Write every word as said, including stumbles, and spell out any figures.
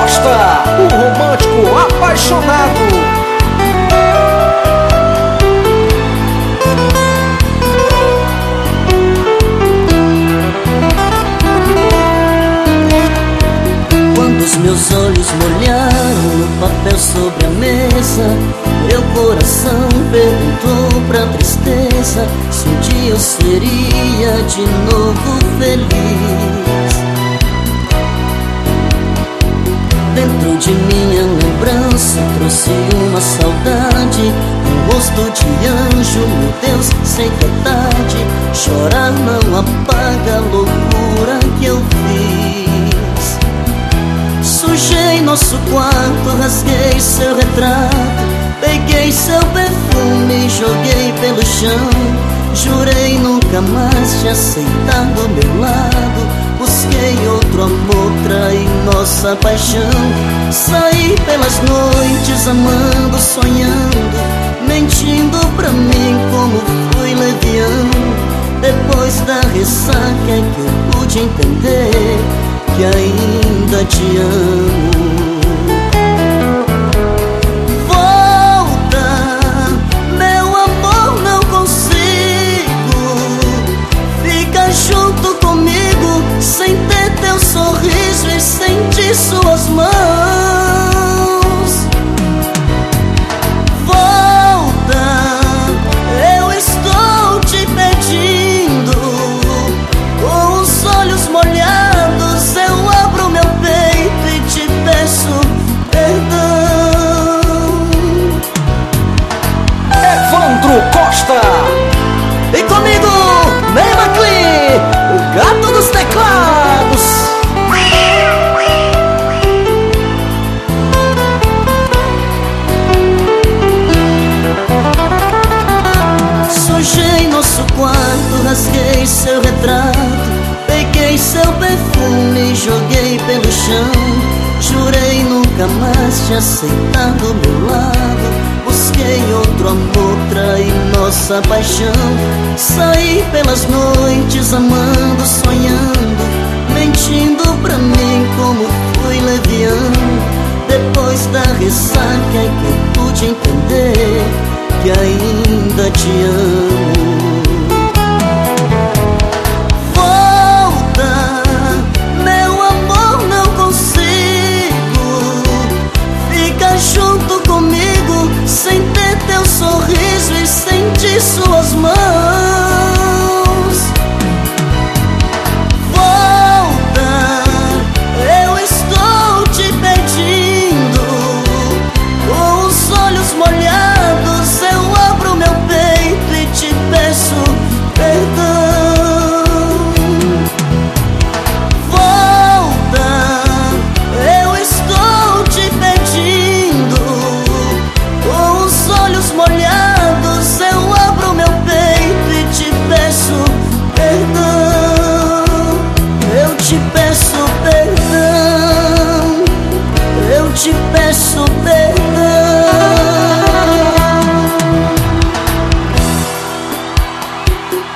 Costa, o romântico apaixonado. Os meus olhos molharam no papel sobre a mesa. Meu coração perguntou pra tristeza se um dia eu seria de novo feliz. Dentro de minha lembrança trouxe uma saudade, um rosto de anjo, meu Deus, sei que é tarde. Chorar não apaga a loucura que eu fiz. Sujei nosso quarto, rasguei seu retrato, peguei seu perfume e joguei pelo chão. Jurei nunca mais te aceitar do meu lado. Busquei outro amor, traí nossa paixão. Saí pelas noites amando, sonhando, mentindo pra mim como fui leviano. Depois da ressaca é que eu pude entender que ainda te amo. Volta, meu amor, não consigo ficar junto comigo sem ter teu sorriso e sentir suas mãos. Volta, eu estou te pedindo, com os olhos molhados eu abro meu peito e te peço perdão. Evandro Costa. Vem comigo, Ney McLean, o gato dos teclados. Sujei nosso quarto, rasguei seu retrato, peguei seu perfume e joguei pelo chão. Jurei nunca mais te aceitar do meu lado. Busquei outro amor, traí nossa paixão. Saí pelas noites amando, sonhando, mentindo pra mim como fui leviano. Depois da ressaca é que eu pude entender que ainda te amo.